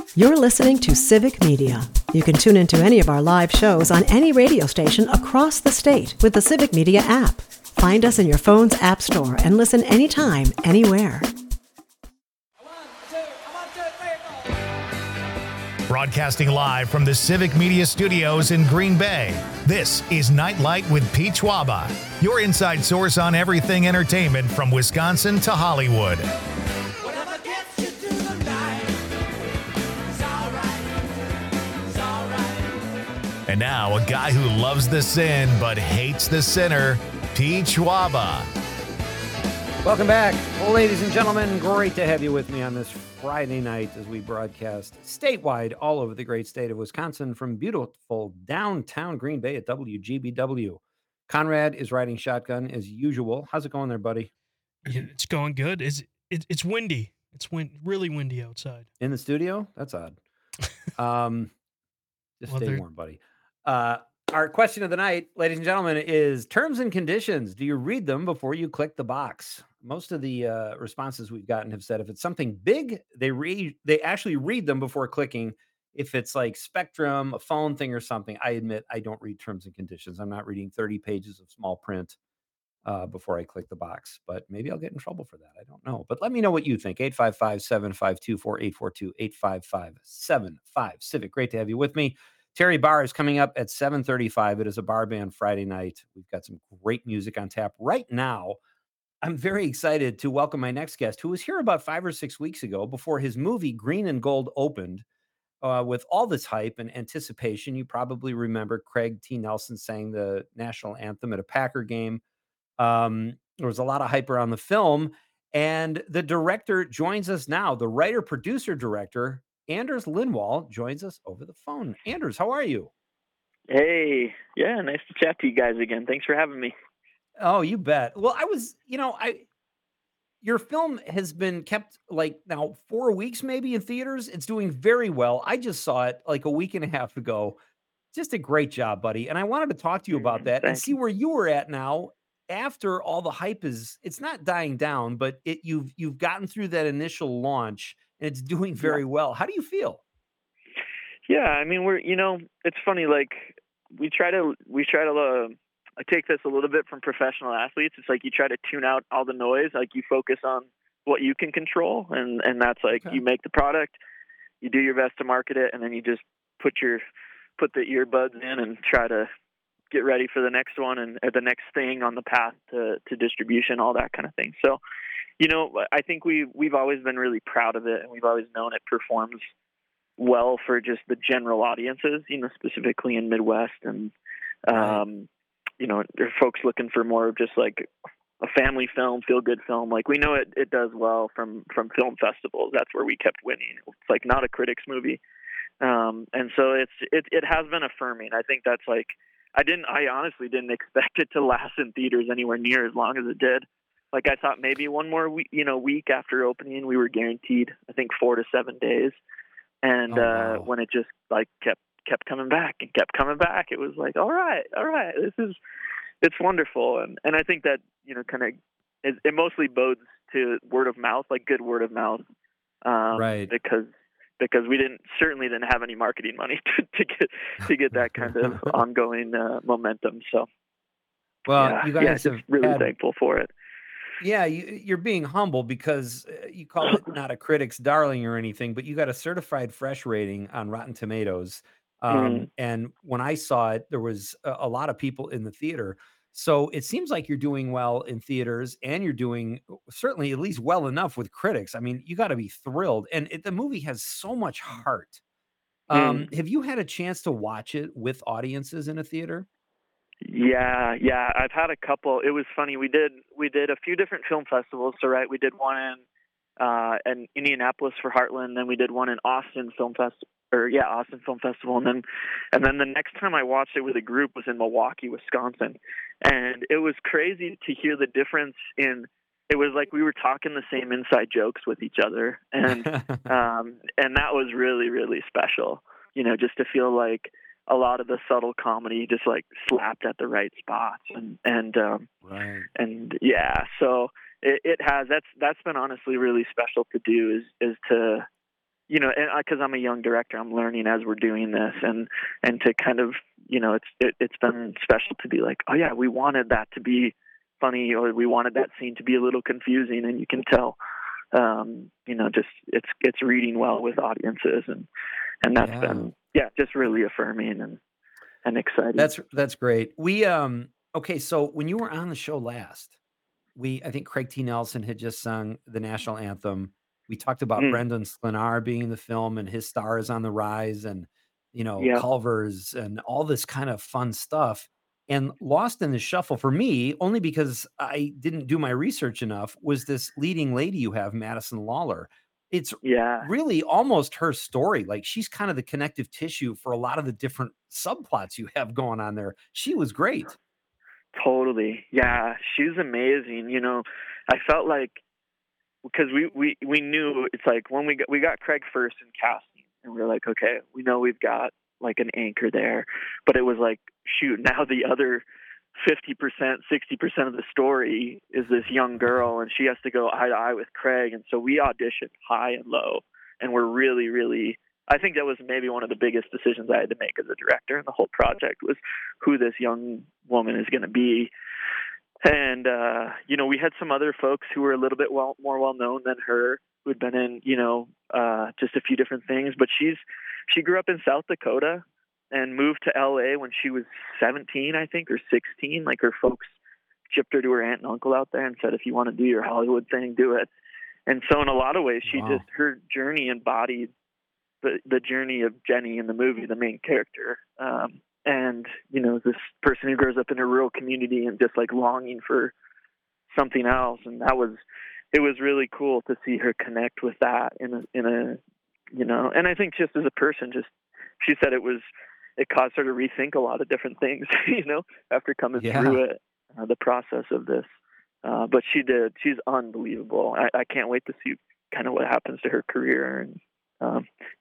You're listening to Civic Media. You can tune into any of our live shows on any radio station across the state with the Civic Media app. Find us in your phone's app store and listen anytime, anywhere. Broadcasting live from the Civic Media Studios in Green Bay, this is Nightlight with Pete Schwaba, your inside source on everything entertainment from Wisconsin to Hollywood. And now, a guy who loves the sin but hates the sinner, Pete Schwaba. Welcome back, ladies and gentlemen. Great to have you with me on this Friday night as we broadcast statewide all over the great state of Wisconsin from beautiful downtown Green Bay at WGBW. Conrad is riding shotgun as usual. How's it going there, buddy? Yeah, it's going good. It's windy. It's really windy outside. In the studio? That's odd. Stay warm, buddy. Our question of the night, ladies and gentlemen, is terms and conditions. Do you read them before you click the box? Most of the responses we've gotten have said if it's something big, they actually read them before clicking. If it's like Spectrum, a phone thing or something, I admit I don't read terms and conditions. I'm not reading 30 pages of small print before I click the box, but maybe I'll get in trouble for that. I don't know. But let me know what you think. 855-752-4842, 855-75-CIVIC. Great to have you with me. Terry Barr is coming up at 7:35. It is a bar band Friday night. We've got some great music on tap right now. I'm very excited to welcome my next guest, who was here about 5 or 6 weeks ago before his movie Green and Gold opened. With all this hype and anticipation, you probably remember Craig T. Nelson sang the national anthem at a Packer game. There was a lot of hype around the film, and the director joins us now. The writer, producer, director, Anders Lindwall, joins us over the phone. Anders, how are you? Hey, yeah, nice to chat to you guys again. Thanks for having me. Oh, you bet. Well, your film has been kept like now 4 weeks maybe in theaters. It's doing very well. I just saw it like a week and a half ago. Just a great job, buddy. And I wanted to talk to you about that and see where you were at now after all the hype it's not dying down, but you've gotten through that initial launch and it's doing very well. How do you feel? Yeah, I mean, it's funny. Like we try to I take this a little bit from professional athletes. It's like you try to tune out all the noise. Like you focus on what you can control, and that's like You make the product, you do your best to market it, and then you just put the earbuds in and try to get ready for the next one and the next thing on the path to distribution, all that kind of thing. So, I think we've always been really proud of it, and we've always known it performs well for just the general audiences, specifically in Midwest. And, there are folks looking for more of just like a family film, feel good film. Like we know it does well from film festivals. That's where we kept winning. It's like not a critics movie. And so it has been affirming. I think that's like, I honestly didn't expect it to last in theaters anywhere near as long as it did. Like I thought maybe one more week after opening, we were guaranteed, I think 4 to 7 days. And when it just like kept coming back and kept coming back, it was like, all right, it's wonderful. And I think that, kind of it mostly bodes to word of mouth, like good word of mouth. Right. Because we certainly didn't have any marketing money to get that kind of ongoing momentum. So, well, you guys have really thankful for it. Yeah, you're being humble because you call it not a critic's darling or anything, but you got a certified fresh rating on Rotten Tomatoes. And when I saw it, there was a lot of people in the theater. So it seems like you're doing well in theaters and you're doing certainly at least well enough with critics. I mean, you got to be thrilled. And the movie has so much heart. Have you had a chance to watch it with audiences in a theater? Yeah. I've had a couple. It was funny. We did a few different film festivals. So, right, we did one in Indianapolis for Heartland. Then we did one in Austin Film Festival. Austin Film Festival, and then the next time I watched it with a group was in Milwaukee, Wisconsin, and it was crazy to hear the difference in. It was like we were talking the same inside jokes with each other, and and that was really, really special. Just to feel like a lot of the subtle comedy just like slapped at the right spots, right. And yeah, so it has. That's been honestly really special to do is to you know, and because I'm a young director, I'm learning as we're doing this, and to kind of, you know, it's been special to be like, oh yeah, we wanted that to be funny, or we wanted that scene to be a little confusing, and you can tell, you know, just it's reading well with audiences, and that's been just really affirming and exciting. That's great. We okay, so when you were on the show last, I think Craig T. Nelson had just sung the national anthem. We talked about Brendan Sklenar being in the film and his star is on the rise, and you know, Culver's and all this kind of fun stuff. And lost in the shuffle for me, only because I didn't do my research enough, was this leading lady you have, Madison Lawlor. It's really almost her story. Like, she's kind of the connective tissue for a lot of the different subplots you have going on there. She was great. Totally. Yeah, she's amazing. You know, I felt like, because we knew, it's like when we got Craig first in casting, and we were like, okay, we know we've got like an anchor there, but it was like, shoot, now the other 50%, 60% of the story is this young girl, and she has to go eye to eye with Craig. And so we auditioned high and low, and we're really, really, I think that was maybe one of the biggest decisions I had to make as a director in the whole project, was who this young woman is going to be. And, you know, we had some other folks who were a little bit more well-known than her, who had been in, you know, just a few different things. But she grew up in South Dakota and moved to LA when she was 17, I think, or 16. Like, her folks shipped her to her aunt and uncle out there and said, if you want to do your Hollywood thing, do it. And so in a lot of ways, her journey embodied the journey of Jenny in the movie, the main character. And, you know, this person who grows up in a rural community and just like longing for something else. And it was really cool to see her connect with that in a, you know, and I think just as a person, she said it caused her to rethink a lot of different things, you know, after coming through it, the process of this. But she's unbelievable. I can't wait to see kind of what happens to her career. And,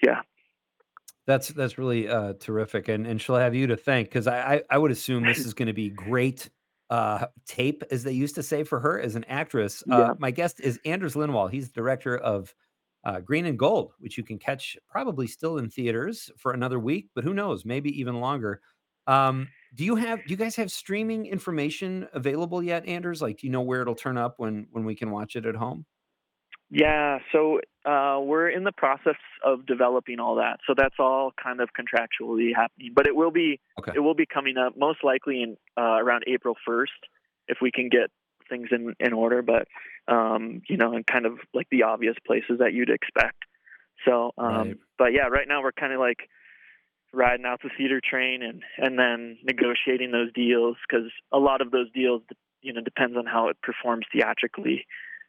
That's really terrific, and she'll have you to thank, because I would assume this is going to be great tape, as they used to say, for her as an actress. My guest is Anders Lindwall. He's the director of Green and Gold, which you can catch probably still in theaters for another week, but who knows, maybe even longer. Do you guys have streaming information available yet, Anders? Like, do you know where it'll turn up when we can watch it at home? Yeah, so we're in the process of developing all that. So that's all kind of contractually happening, but it will be coming up most likely in around April 1st, if we can get things in order. But you know, and kind of like the obvious places that you'd expect. So, but yeah, right now we're kind of like riding out the theater train and then negotiating those deals, because a lot of those deals, you know, depends on how it performs theatrically.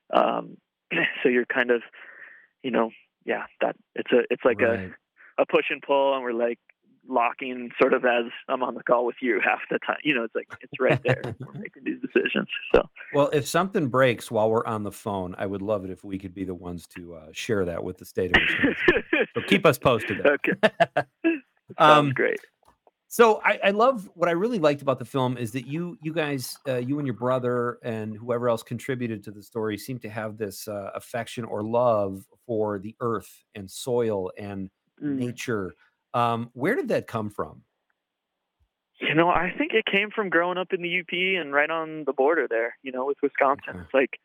So you're kind of, you know, that it's like a push and pull, and we're like locking sort of as I'm on the call with you half the time. You know, it's like, it's right there. We're making these decisions. So, well, if something breaks while we're on the phone, I would love it if we could be the ones to share that with the state of Wisconsin. So keep us posted. Okay. Sounds great. So I love, what I really liked about the film is that you guys, you and your brother and whoever else contributed to the story, seem to have this affection or love for the earth and soil and nature. Where did that come from? You know, I think it came from growing up in the UP and right on the border there, you know, with Wisconsin. Okay. It's like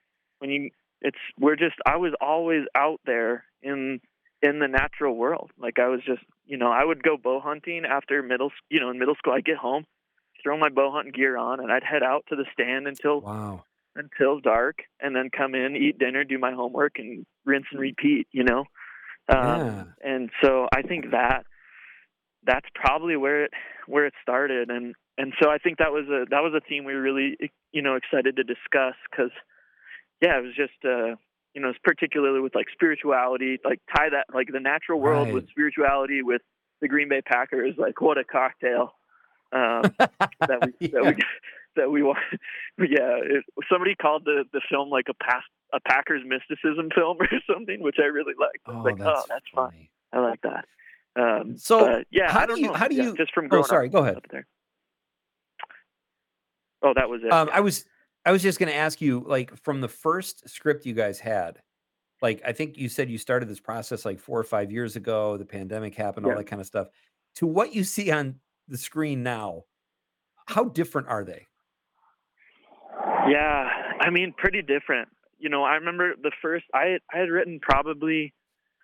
I was always out there in the natural world. Like, I was just, you know, I would go bow hunting after in middle school. I'd get home, throw my bow hunting gear on, and I'd head out to the stand until dark, and then come in, eat dinner, do my homework, and rinse and repeat, you know? And so I think that's probably where it started. And so I think that was a theme we were really, you know, excited to discuss, because it was just, you know, it's particularly with like spirituality, like tie that, like the natural world with spirituality with the Green Bay Packers. Like, what a cocktail that we want. Yeah, somebody called the film like a Packers mysticism film or something, which I really liked. That's fun. I like that. How do you just from growing go ahead. Up there. Oh, that was it. I was just going to ask you, like, from the first script you guys had, like, I think you said you started this process like 4 or 5 years ago, the pandemic happened, all Yeah. that kind of stuff. To what you see on the screen now, how different are they? Yeah, I mean, pretty different. I remember the first I had written probably,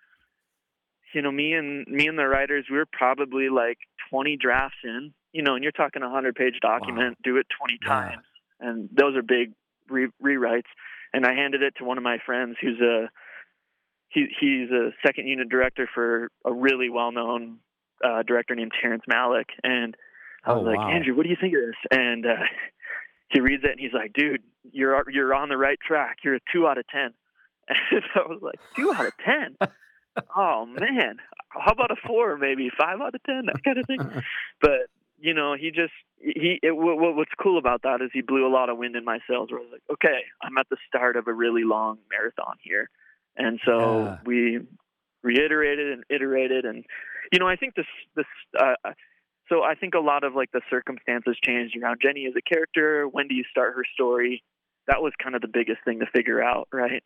me and the writers, we were probably like 20 drafts in, and you're talking 100-page document, do it 20 Yeah. times, and those are big rewrites. And I handed it to one of my friends who's he's a second unit director for a really well-known director named Terrence Malick, and I was like, wow. Andrew, what do you think of this? And he reads it and he's like, dude, you're on the right track. You're a 2 out of 10. And I was like, 2 out of 10? Oh man, how about a 4, maybe 5 out of 10, that kind of thing. But what's cool about that is he blew a lot of wind in my sails. Where I was like, okay, I'm at the start of a really long marathon here, and so we reiterated and iterated, and I think so I think a lot of like the circumstances changed around Jenny as a character. When do you start her story? That was kind of the biggest thing to figure out, right?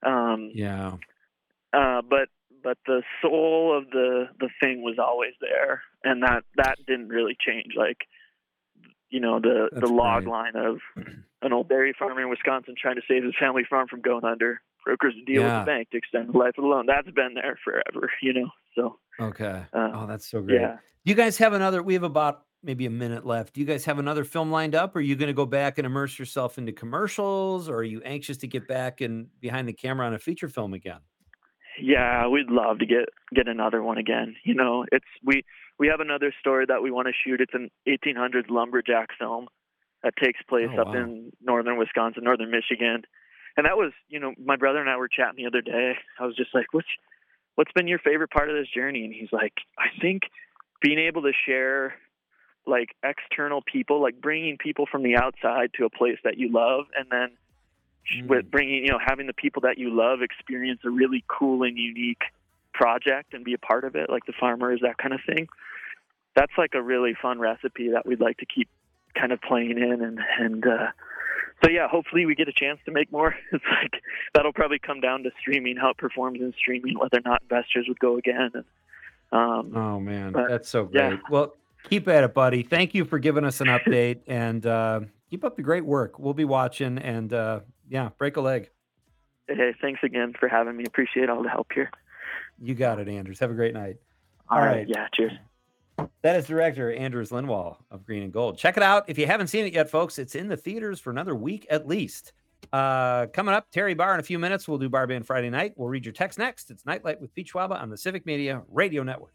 But the soul of the thing was always there, and that didn't really change. Like, the log line of an old dairy farmer in Wisconsin trying to save his family farm from going under, brokers a deal with the bank to extend the life of the loan. That's been there forever, So okay. That's so great. Yeah. Do you guys have we have about maybe a minute left. Do you guys have another film lined up? Or are you going to go back and immerse yourself into commercials, or are you anxious to get back and behind the camera on a feature film again? Yeah, we'd love to get another one again. We have another story that we want to shoot. It's an 1800s lumberjack film that takes place up in northern Wisconsin, northern Michigan. And that was, my brother and I were chatting the other day. I was just like, what's been your favorite part of this journey? And he's like, I think being able to share like external people, like bringing people from the outside to a place that you love, and then with bringing, having the people that you love experience a really cool and unique project and be a part of it, like the farmers, that kind of thing. That's like a really fun recipe that we'd like to keep kind of playing in. And so, yeah, hopefully we get a chance to make more. It's like, that'll probably come down to streaming, how it performs in streaming, whether or not investors would go again. And, oh man, that's so great. Yeah. Well, keep at it, buddy. Thank you for giving us an update, and keep up the great work. We'll be watching, and break a leg. Hey, thanks again for having me. Appreciate all the help here. You got it, Andrews. Have a great night. All right. Yeah, cheers. That is director Andrews Lindwall of Green and Gold. Check it out. If you haven't seen it yet, folks, it's in the theaters for another week at least. Coming up, Terry Barr in a few minutes. We'll do Bar Band Friday night. We'll read your text next. It's Nightlight with Pete Schwaba on the Civic Media Radio Network.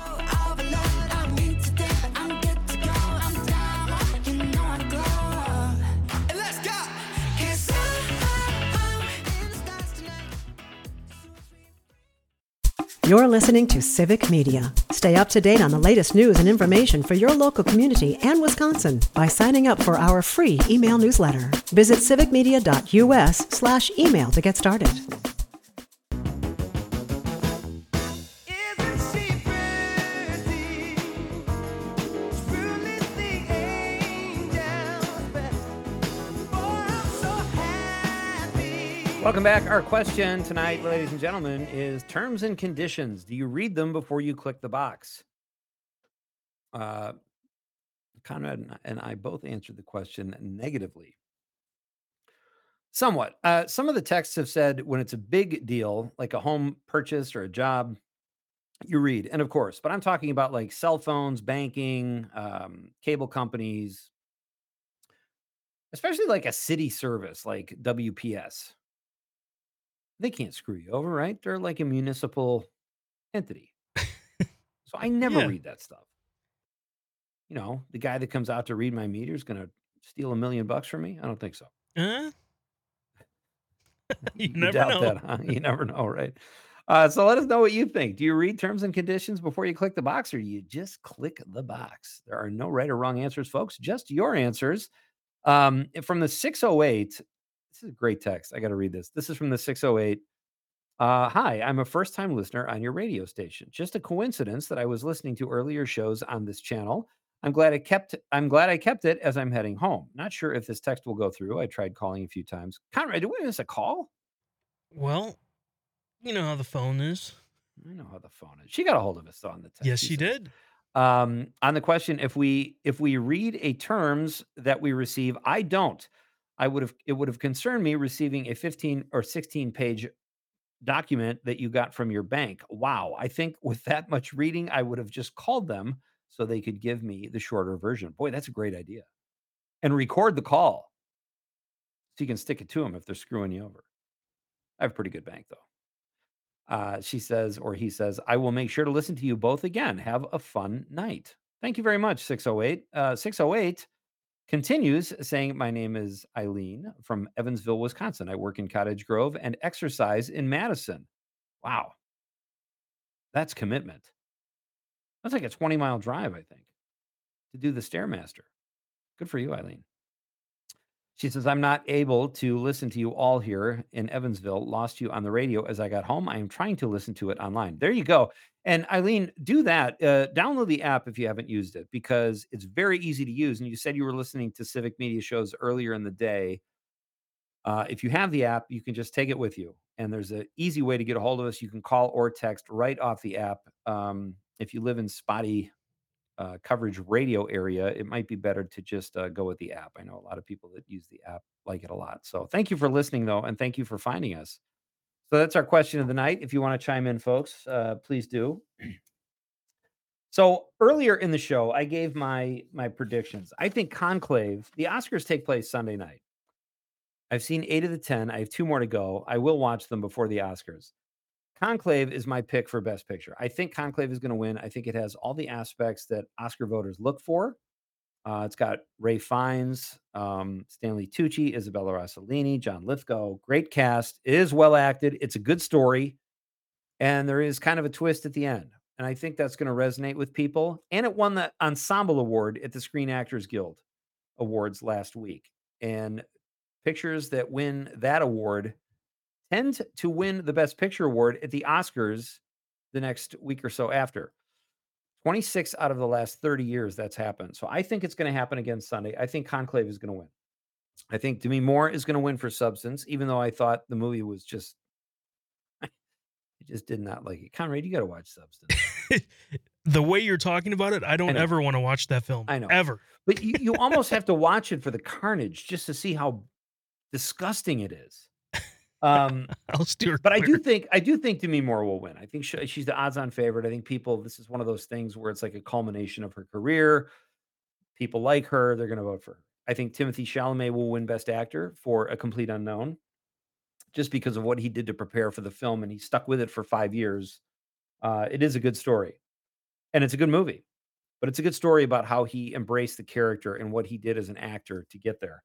You're listening to Civic Media. Stay up to date on the latest news and information for your local community and Wisconsin by signing up for our free email newsletter. Visit civicmedia.us/email to get started. Welcome back. Our question tonight, ladies and gentlemen, is terms and conditions. Do you read them before you click the box? Conrad and I both answered the question negatively. Somewhat. Some of the texts have said when it's a big deal, like a home purchase or a job, you read. And of course, but I'm talking about like cell phones, banking, cable companies, especially like a city service like WPS. They can't screw you over, right? They're like a municipal entity. So I never read that stuff. The guy that comes out to read my meter is going to steal $1 million from me? I don't think so. You never know. That, huh? You never know, right? So let us know what you think. Do you read terms and conditions before you click the box, or you just click the box? There are no right or wrong answers, folks. Just your answers. From the 608, this is a great text. I got to read this. This is from the 608. Hi, I'm a first-time listener on your radio station. Just a coincidence that I was listening to earlier shows on this channel. I'm glad I kept it as I'm heading home. Not sure if this text will go through. I tried calling a few times. Conrad, did we miss a call? Well, You know how the phone is. I know how the phone is. She got a hold of us though on the text. Yes, She she says, did. on the question, if we read a terms that we receive, I don't. It would have concerned me receiving a 15 or 16 page document that you got from your bank. Wow. I think with that much reading, I would have just called them so they could give me the shorter version. Boy, that's a great idea. And record the call so you can stick it to them if they're screwing you over. I have a pretty good bank though. She says, or he says, I will make sure to listen to you both again. Have a fun night. Thank you very much, 608. 608 continues saying, my name is Eileen from Evansville, Wisconsin. I work in Cottage Grove and exercise in Madison. Wow. That's commitment. That's like a 20-mile drive, I think, to do the Stairmaster. Good for you, Eileen. She says, I'm not able to listen to you all here in Evansville. Lost you on the radio as I got home. I am trying to listen to it online. There you go. And Eileen, do that. Download the app if you haven't used it because it's very easy to use. And you said you were listening to Civic Media shows earlier in the day. If you have the app, you can just take it with you. And there's an easy way to get a hold of us. You can call or text right off the app. If you live in spotty coverage radio area, it might be better to just go with the app. I know a lot of people that use the app like it a lot. So thank you for listening, though, and thank you for finding us. So that's our question of the night. If you want to chime in, folks, please do. So earlier in the show, I gave my predictions. I think Conclave, the Oscars take place Sunday night. I've seen 8 of the 10. I have 2 more to go. I will watch them before the Oscars. Conclave is my pick for Best Picture. I think Conclave is going to win. I think it has all the aspects that Oscar voters look for. It's got Ray Fiennes, Stanley Tucci, Isabella Rossellini, John Lithgow. Great cast. It is well acted. It's a good story. And there is kind of a twist at the end. And I think that's going to resonate with people. And it won the Ensemble Award at the Screen Actors Guild Awards last week. And pictures that win that award tend to win the Best Picture award at the Oscars the next week or so after. 26 out of the last 30 years that's happened. So I think it's going to happen again Sunday. I think Conclave is going to win. I think Demi Moore is going to win for Substance, even though I thought the movie was just, I just did not like it. Conrad, you got to watch Substance. The way you're talking about it, I don't ever want to watch that film. I know. Ever. But you almost have to watch it for the carnage just to see how disgusting it is. I'll steer But I clear. do think Demi Moore will win. I think she's the odds-on favorite. I think this is one of those things where it's like a culmination of her career. People like her, they're going to vote for her. I think Timothée Chalamet will win Best Actor for A Complete Unknown, just because of what he did to prepare for the film, and he stuck with it for 5 years. It is a good story, and it's a good movie, but it's a good story about how he embraced the character and what he did as an actor to get there.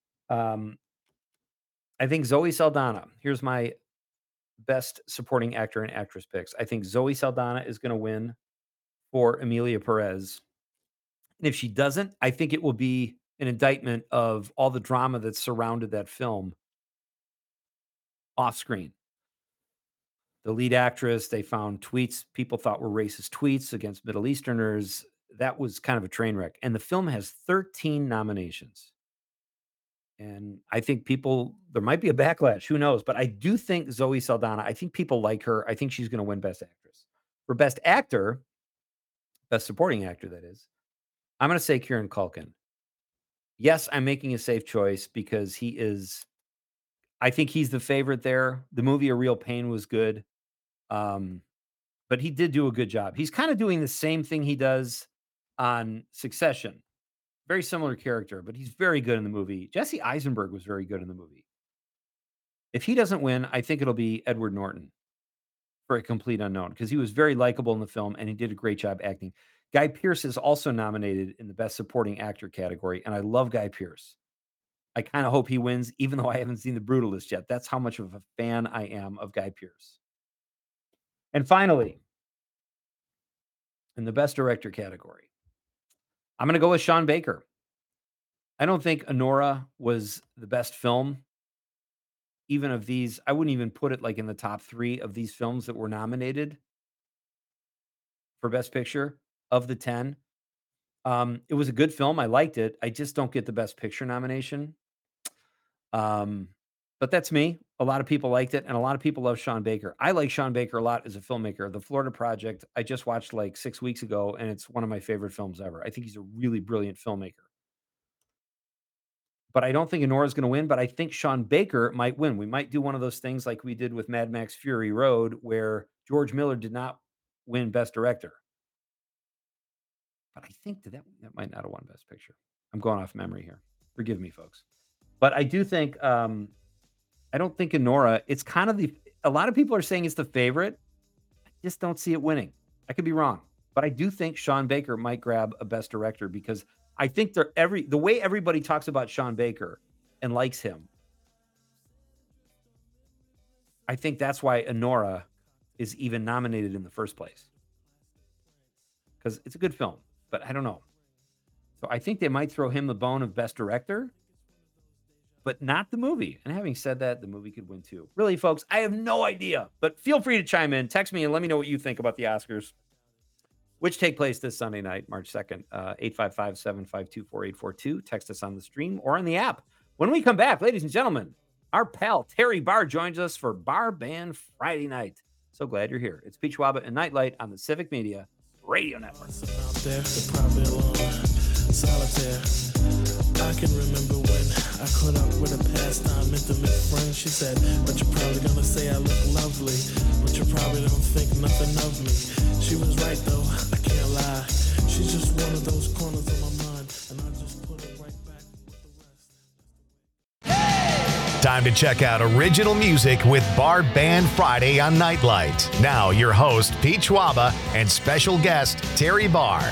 I think Zoe Saldana. Here's my Best Supporting Actor and Actress picks. I think Zoe Saldana is going to win for Emilia Perez. And if she doesn't, I think it will be an indictment of all the drama that surrounded that film off screen. The lead actress, they found tweets people thought were racist tweets against Middle Easterners. That was kind of a train wreck. And the film has 13 nominations. And I think there might be a backlash. Who knows? But I do think Zoe Saldana, I think people like her. I think she's going to win Best Actress. For Best Actor, Best Supporting Actor, that is, I'm going to say Kieran Culkin. Yes, I'm making a safe choice because I think he's the favorite there. The movie A Real Pain was good. But he did do a good job. He's kind of doing the same thing he does on Succession. Very similar character, but he's very good in the movie. Jesse Eisenberg was very good in the movie. If he doesn't win, I think it'll be Edward Norton for A Complete Unknown because he was very likable in the film and he did a great job acting. Guy Pearce is also nominated in the Best Supporting Actor category, and I love Guy Pearce. I kind of hope he wins, even though I haven't seen The Brutalist yet. That's how much of a fan I am of Guy Pearce. And finally, in the Best Director category, I'm going to go with Sean Baker. I don't think Anora was the best film. Even of these, I wouldn't even put it like in the top 3 of these films that were nominated for Best Picture of the 10. It was a good film. I liked it. I just don't get the Best Picture nomination. But that's me. A lot of people liked it, and a lot of people love Sean Baker. I like Sean Baker a lot as a filmmaker. The Florida Project, I just watched like 6 weeks ago, and it's one of my favorite films ever. I think he's a really brilliant filmmaker. But I don't think Enora's gonna win, but I think Sean Baker might win. We might do one of those things like we did with Mad Max Fury Road, where George Miller did not win Best Director. But I think that might not have won Best Picture. I'm going off memory here. Forgive me, folks. But I do think, I don't think Enora, it's kind of a lot of people are saying it's the favorite. I just don't see it winning. I could be wrong, but I do think Sean Baker might grab a Best Director because I think the way everybody talks about Sean Baker and likes him, I think that's why Enora is even nominated in the first place. Because it's a good film, but I don't know. So I think they might throw him the bone of Best Director, but not the movie. And having said that, the movie could win too. Really, folks, I have no idea, but feel free to chime in. Text me and let me know what you think about the Oscars, which take place this Sunday night, March 2nd, 855-752-4842. Text us on the stream or on the app. When we come back, ladies and gentlemen, our pal Terry Barr joins us for Bar Band Friday night. So glad you're here. It's Peach Waba and Nightlight on the Civic Media Radio Network. Out there, they're probably alone, solitaire. I can remember when I caught up with a pastime intimate friend. She said, but you're probably gonna say I look lovely, but you probably don't think nothing of me. She was right though, I can't lie. She's just one of those corners of my mind, and I just put it right back with the rest. Time to check out original music with Bar Band Friday on Nightlight. Now, your host, Peach Waba, and special guest, Terry Barr.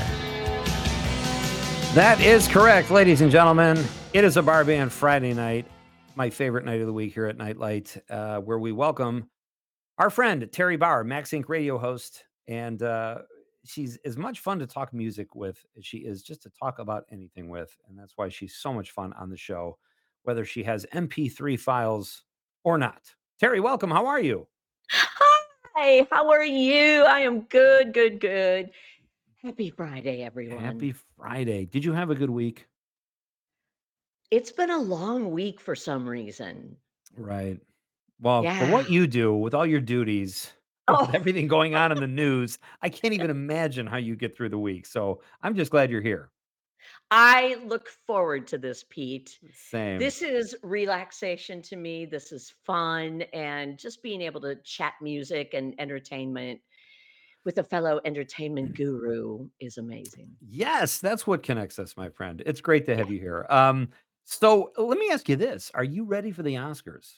That is correct, ladies and gentlemen. It is a Bar Band Friday night, my favorite night of the week here at Nightlight, where we welcome our friend, Terry Barr, Max Inc. radio host. And she's as much fun to talk music with as she is just to talk about anything with. And that's why she's so much fun on the show, whether she has MP3 files or not. Terry, welcome. How are you? Hi, how are you? I am good, good, good. Happy Friday, everyone. Happy Friday. Did you have a good week? It's been a long week for some reason. Right. Well, for Yeah. what you do with all your duties, Oh. with everything going on in the news, I can't even imagine how you get through the week. So I'm just glad you're here. I look forward to this, Pete. Same. This is relaxation to me. This is fun. And just being able to chat music and entertainment with a fellow entertainment guru is amazing. Yes, that's what connects us, my friend. It's great to have you here. So let me ask you this. Are you ready for the Oscars?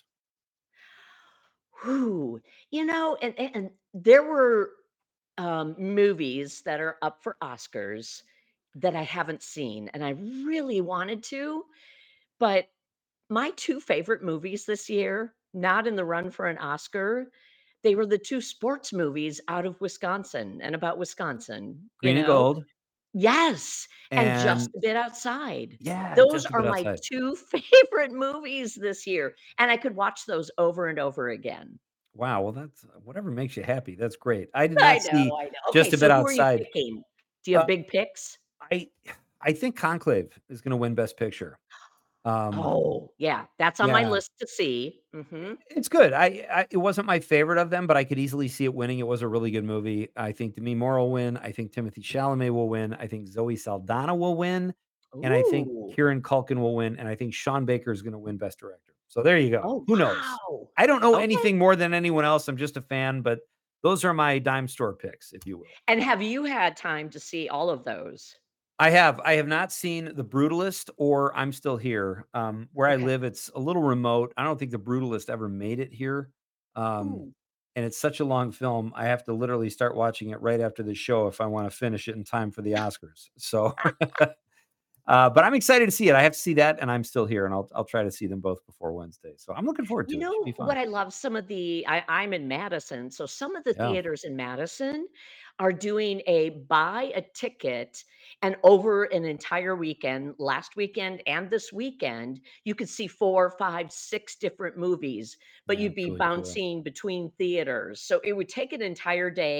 Whew. And there were movies that are up for Oscars that I haven't seen, and I really wanted to, but my 2 favorite movies this year, not in the run for an Oscar, they were the 2 sports movies out of Wisconsin and about Wisconsin, Green and Gold. Yes, and Just And a Bit Outside. yeah, Those Just a are Bit my Outside. 2 favorite movies this year, and I could watch those over and over again. Wow. Well, that's whatever makes you happy. That's great. I did I not see know, I know. Just Okay, a Bit so who are you Outside. picking? Do you Uh, have big picks? I think Conclave is going to win Best Picture. Oh, yeah, that's on my Yeah, list to see. Mhm. it's good. It wasn't my favorite of them, but I could easily see it winning. It was a really good movie. I think Demi Moore will win. I think Timothy Chalamet will win. I think Zoe Saldana will win, and I think Ooh. Kieran Culkin will win. And I think Sean Baker is going to win Best Director. So there you go. Oh, Who knows? wow. I don't know Okay. anything more than anyone else. I'm just a fan, but those are my dime store picks, if you will. And have you had time to see all of those? I have not seen The Brutalist or I'm Still Here. Where I Okay. live, it's a little remote. I don't think The Brutalist ever made it here. Um, Ooh. and it's such a long film. I have to literally start watching it right after the show if I want to finish it in time for the Oscars. So, but I'm excited to see it. I have to see that, and I'm Still Here, and I'll try to see them both before Wednesday. So I'm looking forward to You it. Should know be fun. what I love? I'm in Madison, so some of the Yeah. theaters in Madison are doing a buy a ticket, and over an entire weekend, last weekend and this weekend, you could see 4, 5, 6 different movies, but Yeah, you'd it's be really cool. bouncing between theaters. So it would take an entire day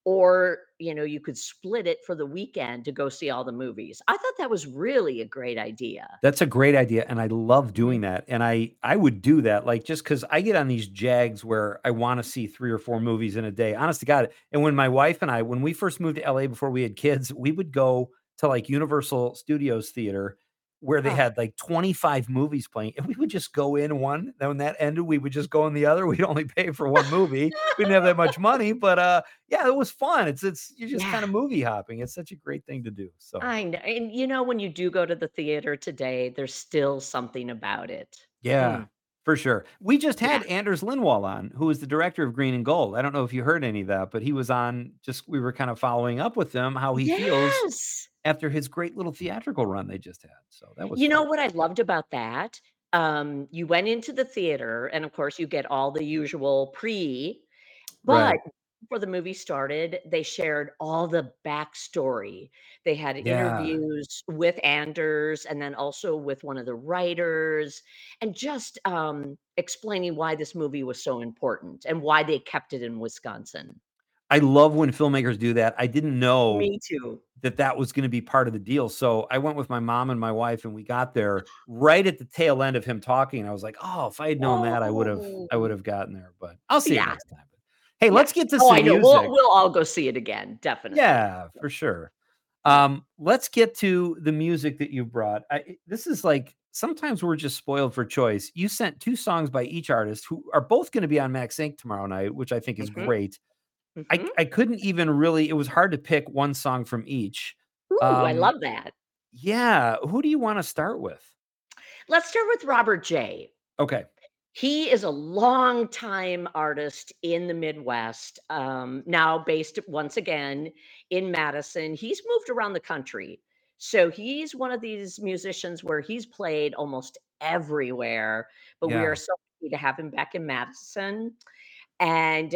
or, you could split it for the weekend to go see all the movies. I thought that was really a great idea. That's a great idea, and I love Mhm. doing that, and I would do that, like, just because I get on these jags where I wanna see 3 or 4 movies in a day, honest to God, and when my wife and I when we first moved to LA before we had kids, we would go to, like, Universal Studios Theater where they Oh, had, like, 25 movies playing, and we would just go in one, then when that ended, we would just go in the other, we'd only pay for 1 movie. We didn't have that much money, but, yeah, it was fun. It's you're just yeah. kinda movie hopping. It's such a great thing to do, so I know, and when you do go to the theater today, there's still something about it. yeah, Mm, for sure. We just yeah. had Anders Lindwall on, who is the director of Green and Gold. I don't know if you heard any of that, but he was on just we were kind of following up with him, how he feels Yes! after his great little theatrical run they just had. So that was You fun. know what I loved about that? You went into the theater, and of course, you get all the usual but Right. before the movie started, they shared all the backstory. They had Yeah. interviews with Anders and then also with one of the writers, and just, explaining why this movie was so important and why they kept it in Wisconsin. I love when filmmakers do that. I didn't know Me too. that that was gonna be part of the deal. So I went with my mom and my wife, and we got there right at the tail end of him talking. I was like, "Oh, if I had known that, I would Oh. have gotten there." But I'll see it Yeah, next time. But hey, let's yes. get to Oh, I some know. We'll music. we'll all go see it again, definitely. Yeah, Yeah, for sure. yeah. Let's get to the music that you brought. This is like sometimes we're just spoiled for choice. You sent 2 songs by each artist who are both gonna be on Max Inc. tomorrow night, which I think is Mhm, great. I mhm. I couldn't even really it was hard to pick 1 song from each. Ooh, I Um, love that. yeah, who do you wanna start with? Let's start with Robert J. Okay. He is a longtime artist in the Midwest, now based once again in Madison. He's moved around the country. So he's one of these musicians where he's played almost everywhere, but we are Yeah. so lucky to have him back in Madison. And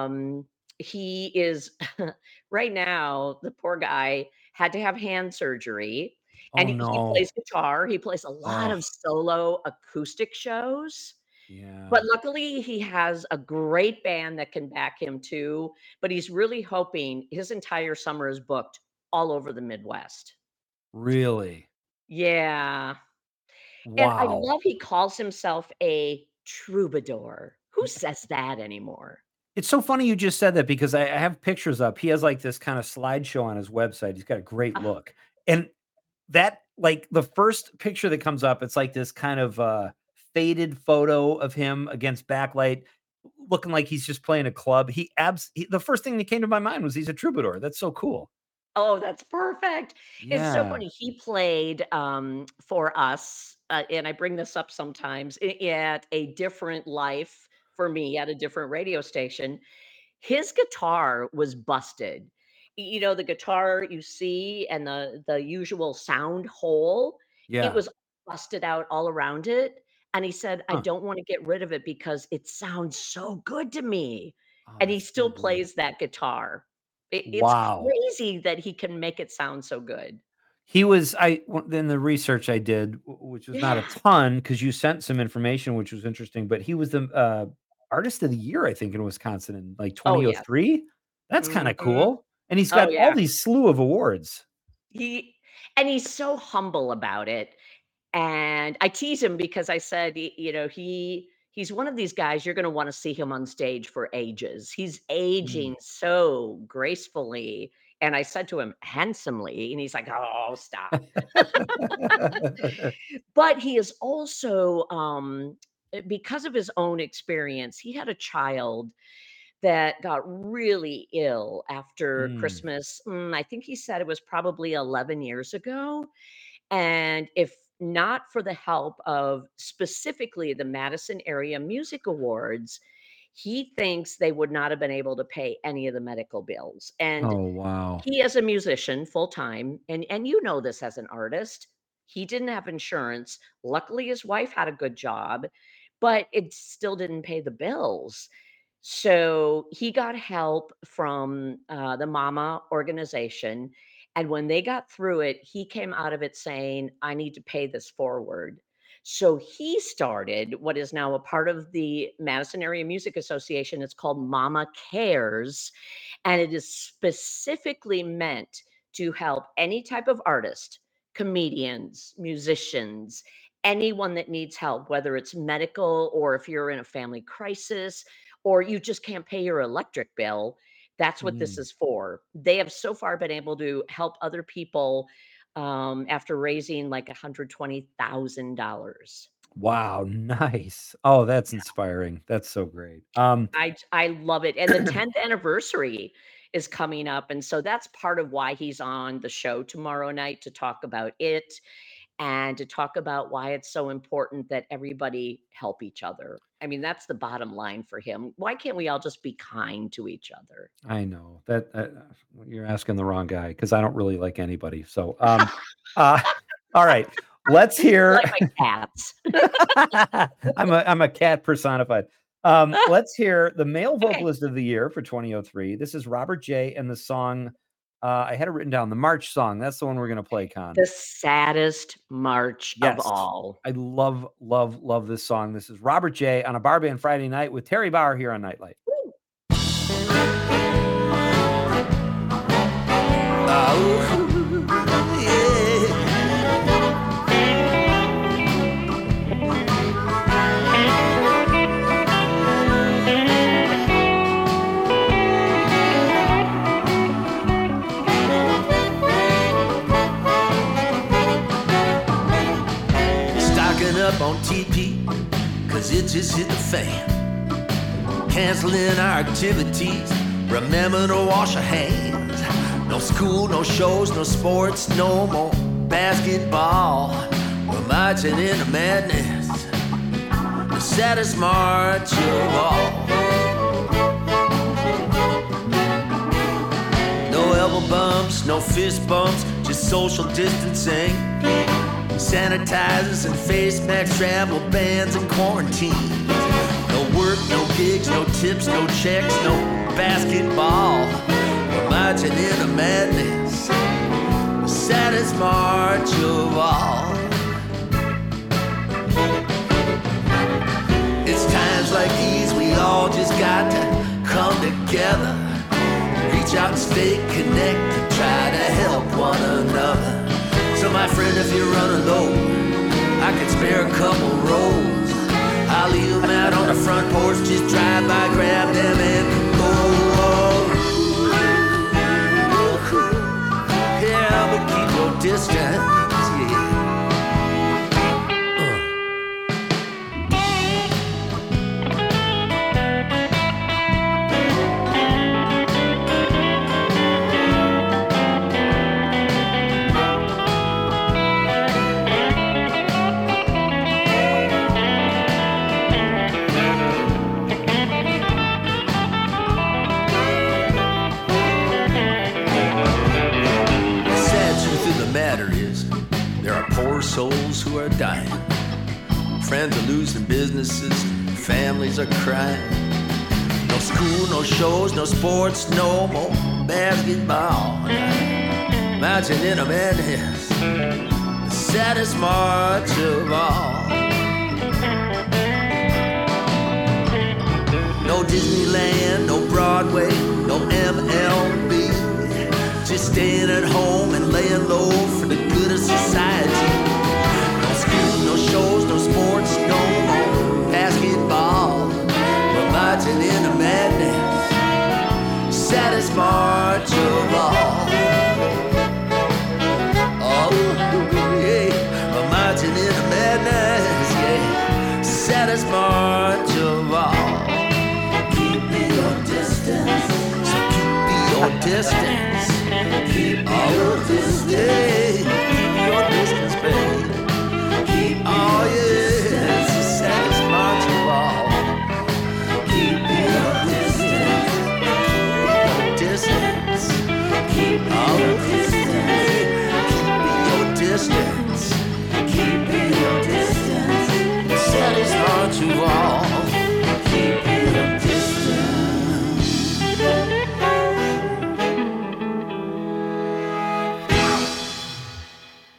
he is right now, the poor guy had to have hand surgery and Oh, he plays no. guitar. He plays a lot Oh, of solo acoustic shows. yeah. But luckily, he has a great band that can back him too, but he's really hoping his entire summer is booked all over the Midwest. Really? Yeah, and I Wow. love he calls himself a troubadour. Who says that anymore? It's so funny you just said that because I have pictures up. He has, like, this kinda slideshow on his website. He's got a great Oh, look. And that like, the first picture that comes up, it's like this kind of, faded photo of him against backlight, looking like he's just playing a club. The first thing that came to my mind was he's a troubadour. That's so cool. oh, that's perfect. It's so Yeah. funny. He played, for us, and I bring this up sometimes, at a different life for me at a different radio station. His guitar was busted. The guitar you see and the usual sound hole, it Yeah. was busted out all around it, and he said, "I Huh. don't wanna get rid of it because it sounds so good to me," Oh, and he that's so still great. plays that guitar. It's Wow. crazy that he can make it sound so good. He was I w in the research I did, which was not a Yeah. ton, because you sent some information, which was interesting, but he was the, artist of the year, I think, in Wisconsin in, like, Oh, yes. 2003? That's kinda Mhm. cool, and he's Oh, got all yeah. these slew of awards. He and he's so humble about it. And I tease him because I said, he's one of these guys you're gonna wanna see him on stage for ages. He's Mm. aging so gracefully, and I said to him, "Handsomely," and he's like, "Oh, stop." But he is also, because of his own experience, he had a child that got really ill after Mm. Christmas. I think he said it was probably 11 years ago. And if not for the help of specifically the Madison Area Music Awards, he thinks they would not have been able to pay any of the medical bills. And Oh, wow. he is a musician full time, and you know this as an artist. He didn't have insurance. Luckily, his wife had a good job, but it still didn't pay the bills. So he got help from the Mama organization. And when they got through it, he came out of it saying, I need to pay this forward. So he started what is now a part of the Madison Area Music Association. It's called Mama Cares, and it is specifically meant to help any type of artist, comedians, musicians, anyone that needs help, whether it's medical or if you're in a family crisis or you just can't pay your electric bill. That's what this Mm. is for. They have so far been able to help other people after raising like $120,000. Wow, nice. Oh, that's inspiring. That's so great. I love it, and the 10th anniversary is coming up, and so that's part of why he's on the show tomorrow night to talk about it and to talk about why it's so important that everybody help each other. I mean, that's the bottom line for him. Why can't we all just be kind to each other? I know that you're asking the wrong guy because I don't really like anybody. So, all right, let's I hear. like my cats. I'm a cat personified. Let's hear the male vocalist of the year for 2003. This is Robert J. and the song. I had it written down. The March song. That's the one we're going to play, Con. The saddest march Yes. of all. I love, love, love this song. This is Robert J. on a Bar Band Friday night with Terry Bauer here on Nightlight. Stocking up on TP, cause it just hit the fan. Canceling our activities, remember to wash our hands. No school, no shows, no sports, no more basketball. We're marching into madness, the saddest march of all. No elbow bumps, no fist bumps, just social distancing. Sanitizers and face masks, travel bans and quarantines. No work, no gigs, no tips, no checks, no basketball. We're marching into madness, the saddest march of all. It's times like these we all just got to come together, reach out and stay connected, try to help one another. So my friend, if you're running low, I could spare a couple rolls. I'll leave them out on the front porch, just drive by, grab them and go. Yeah, but keep your distance, yeah. Poor souls who are dying, friends are losing businesses, families are crying. No school, no shows, no sports, no more basketball. Marching in a madness, the saddest march of all. No Disneyland, no Broadway, no MLB. Just staying at home and laying low for the good of society. No school, no shows, no sports, no more basketball. We're marching into madness, saddest march of all. Oh, yeah, we're marching into madness, yeah, saddest march of all. Keep your distance, so keep your distance. Keep your distance.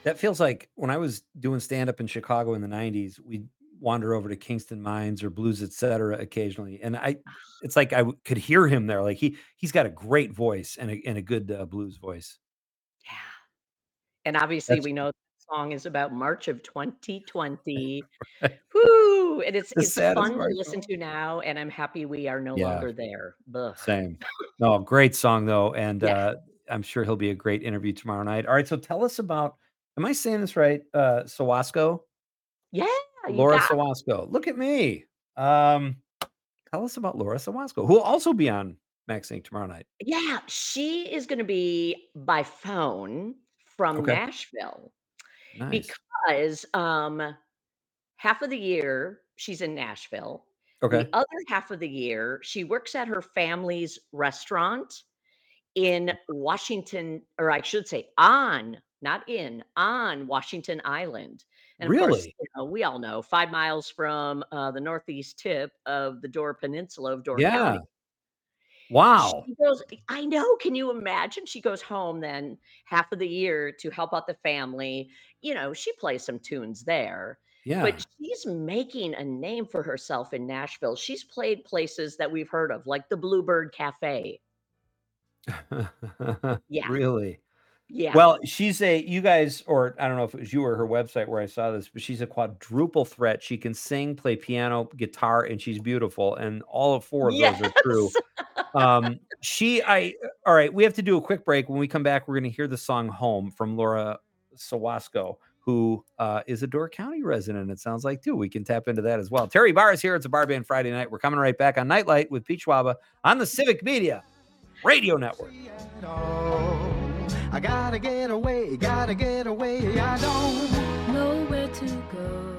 That feels like when I was doing stand-up in Chicago in the 90s, we'd wander over to Kingston Mines or Blues Etc. occasionally, and it's like could hear him there. Like he's got a great voice and a good blues voice. Yeah. And obviously, That's we know the song is about March of 2020. Whoo! And the it's saddest fun to part. listen to now, and I'm happy we are no Yeah, longer there. Ugh. same. No, great song though, and Yeah. I'm sure he'll be a great interview tomorrow night. All right, so tell us about. Am I saying this right? Sawasco, Yeah, you Laura got Sawasco. Look at me. Um, Tell us about Laura Sawasco, who will also be on Max Inc. tomorrow night. yeah, she is gonna be by phone from Okay, Nashville nice. because, half of the year she's in Nashville. Okay, The other half of the year, she works at her family's restaurant in Washington, or I should say on Washington Island. And of course, really? we all know 5 miles from, the northeast tip of the Door Peninsula of Door Yeah. County. Wow. She goes I know, can you imagine? She goes home then half of the year to help out the family. She plays some tunes there, Yeah. but she's making a name for herself in Nashville. She's played places that we've heard of, like the Bluebird Cafe. Yeah, Really? yeah. Well, you guys, or I don't know if it was you or her website where I saw this, but she's a quadruple threat. She can sing, play piano, guitar, and she's beautiful. And all of four of those are true. Yes. All right, we have to do a quick break. When we come back, we're going to hear the song Home from Laura Sawasco, who is a Door County resident, it sounds like, too. We can tap into that as well. Terry Barr is here. It's a Bar Band Friday night. We're coming right back on Nightlight with Pete Schwaba on the Civic Media Radio Network. I gotta get away, I don't know where to go.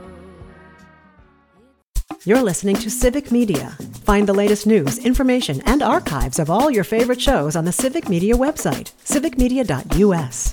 You're listening to Civic Media. Find the latest news, information, and archives of all your favorite shows on the Civic Media website, civicmedia.us.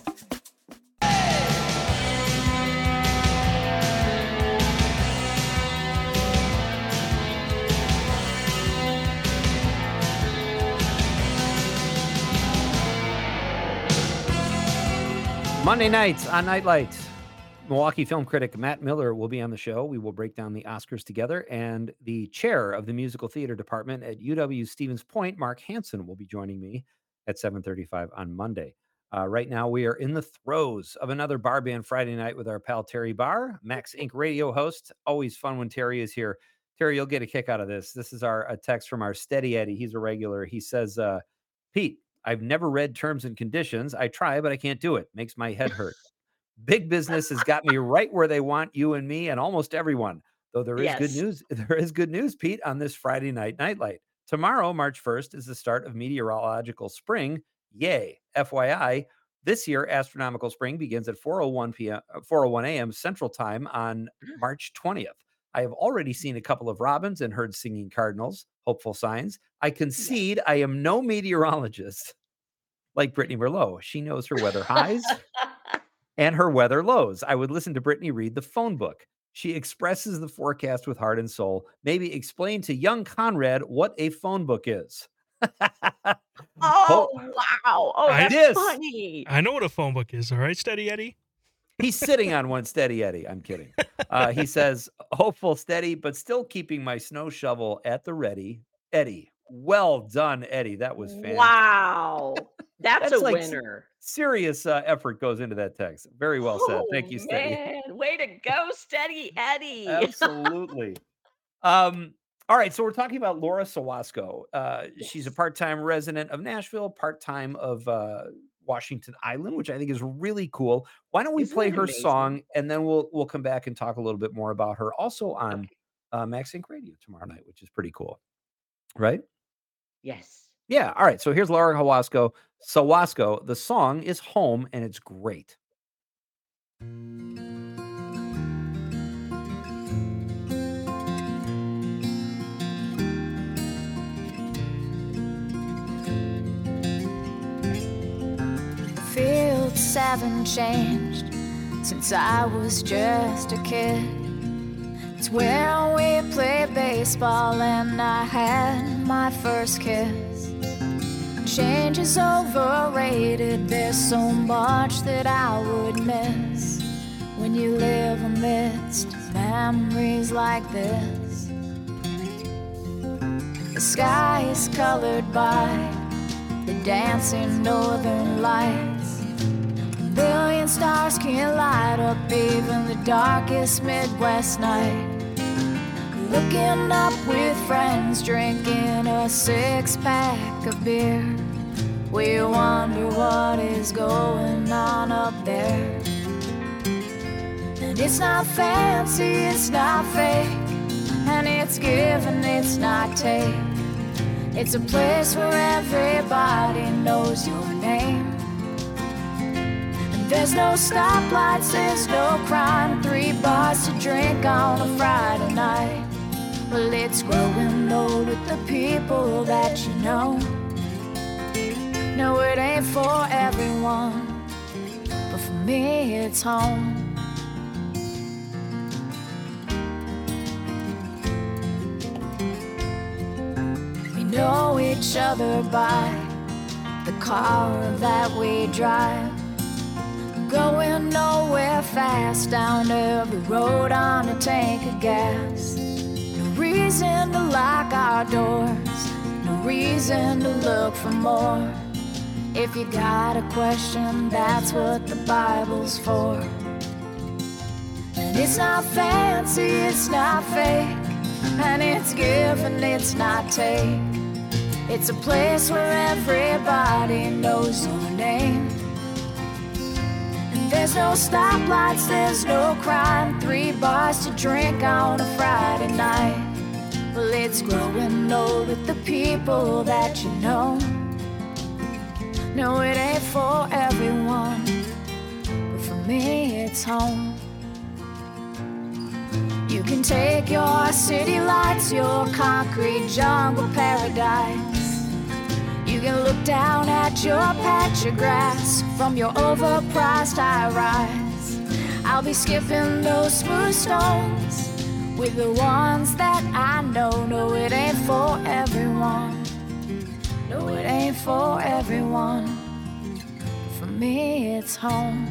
Monday nights on Nightlight, Milwaukee film critic Matt Miller will be on the show. We will break down the Oscars together, and the chair of the musical theater department at UW Stevens Point, Mark Hansen, will be joining me at 7:35 on Monday. Right now, we are in the throes of another Bar Band Friday night with our pal Terry Barr, Max Inc. radio host. Always fun when Terry is here. Terry, you'll get a kick out of this. This is a text from our Steady Eddie. He's a regular. He says, Pete, I've never read terms and conditions. I try, but I can't do it. Makes my head hurt. Big business has got me right where they want you and me and almost everyone. Though there is good Yes. news. There is good news, Pete, on this Friday night Nightlight. Tomorrow, March 1st, is the start of meteorological spring. Yay. FYI, this year, astronomical spring begins at 4:01 a.m. Central Time on March 20th. I have already seen a couple of robins and heard singing cardinals. Hopeful signs. I concede I am no meteorologist like Brittany Merlot. She knows her weather highs and her weather lows. I would listen to Brittany read the phone book. She expresses the forecast with heart and soul. Maybe explain to young Conrad what a phone book is. Oh, wow. Oh, that's Yes. funny. I know what a phone book is, all right, Steady Eddie? He's sitting on one, Steady Eddie. I'm kidding. He says, hopeful, steady, but still keeping my snow shovel at the ready. Eddie. Well done, Eddie. That was fantastic. Wow. That's a like winner. Serious effort goes into that text. Very well said. Thank you, Oh, Steady. man. Way to go, Steady Eddie. Absolutely. All right, so we're talking about Laura Sawasco. She's a part-time resident of Nashville, part-time of Washington Island, which I think is really cool. Why don't we Isn't play it her amazing? song, and then we'll come back and talk a little bit more about her, also on Max Inc. Radio tomorrow night, which is pretty cool, right? Yes. Yeah. All right. So here's Laura Sawasco. The song is Home, and it's great. Fields haven't changed since I was just a kid. It's where we played baseball and I had my first kiss. Change is overrated, there's so much that I would miss. when you live amidst memories like this. The sky is colored by the dancing northern lights. A billion stars can light up even the darkest Midwest night. Looking up with friends, drinking a six-pack of beer. We wonder what is going on up there. And it's not fancy, it's not fake, and it's give and it's not take. It's a place where everybody knows your name. And there's no stoplights, there's no crime, 3 bars to drink on a Friday night. Well, it's growing old with the people that you know. No, it ain't for everyone, but for me it's home. We know each other by the car that we drive, going nowhere fast down every road on a tank of gas. Reason to lock our doors, no reason to look for more. If you got a question, that's what the Bible's for. And it's not fancy, it's not fake, and it's give and it's not take. It's a place where everybody knows your name. And there's no stoplights, there's no crime, 3 bars to drink on a Friday night. Well, it's growing old with the people that you know. No, it ain't for everyone, but for me it's home. You can take your city lights, your concrete jungle paradise. You can look down at your patch of grass from your overpriced high rise. I'll be skipping those smooth stones with the ones that I know. No, it ain't for everyone. No, it ain't for everyone. For me, it's home.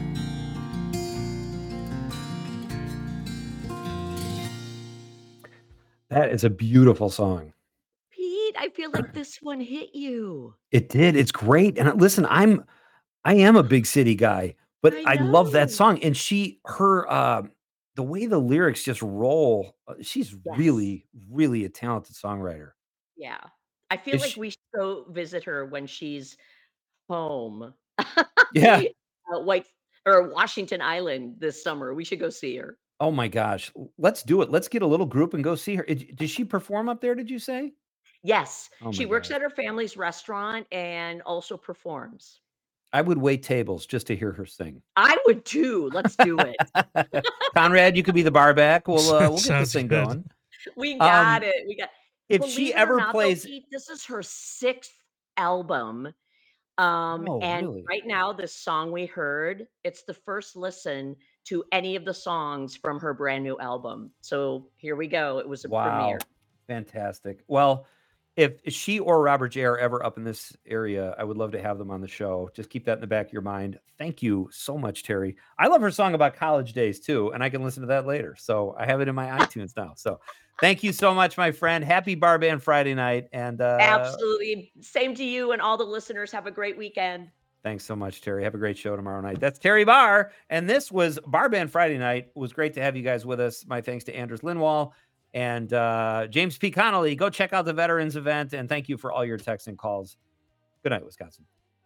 That is a beautiful song. Pete, I feel like this one hit you. It did. It's great. And listen, I am a big city guy, but I love that song. And the way the lyrics just roll, she's really, really a talented songwriter. Yeah. I feel like we should go visit her when she's home. Yeah. Washington Island this summer. We should go see her. Oh my gosh. Let's do it. Let's get a little group and go see her. Does she perform up there, did you say? Yes. Oh She my works God. at her family's restaurant and also performs. I would wait tables just to hear her sing. I would too. Let's do it. Conrad, you could be the bar back. We'll get this Sounds thing good. going. We got it. We got. If Believe she it or ever not, though, plays, Pete, this is her 6th album. oh, And really? right now, this song we heard, it's the first listen to any of the songs from her brand new album. So here we go. It was a Wow. premiere. Fantastic. Well, if she or Robert J are ever up in this area, I would love to have them on the show. Just keep that in the back of your mind. Thank you so much, Terry. I love her song about college days too, and I can listen to that later. So I have it in my iTunes now. So thank you so much, my friend. Happy Bar Band Friday night. And Absolutely. Same to you and all the listeners. Have a great weekend. thanks so much, Terry. Have a great show tomorrow night. That's Terry Barr. And this was Bar Band Friday night. It was great to have you guys with us. My thanks to Anders Lindwall and James P. Connolly. Go check out the Veterans event. And thank you for all your texts and calls. Good night, Wisconsin.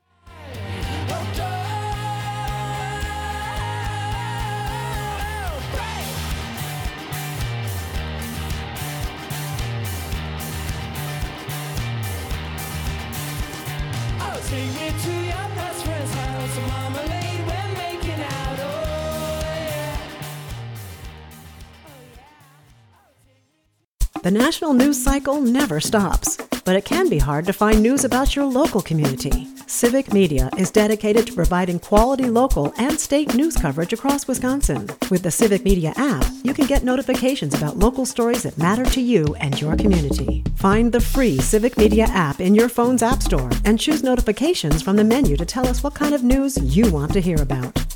Take me to your best friend's house, marmalade, we're making out, oh yeah. The national news cycle never stops, but it can be hard to find news about your local community. Civic Media is dedicated to providing quality local and state news coverage across Wisconsin. With the Civic Media app, you can get notifications about local stories that matter to you and your community. Find the free Civic Media app in your phone's app store and choose notifications from the menu to tell us what kind of news you want to hear about.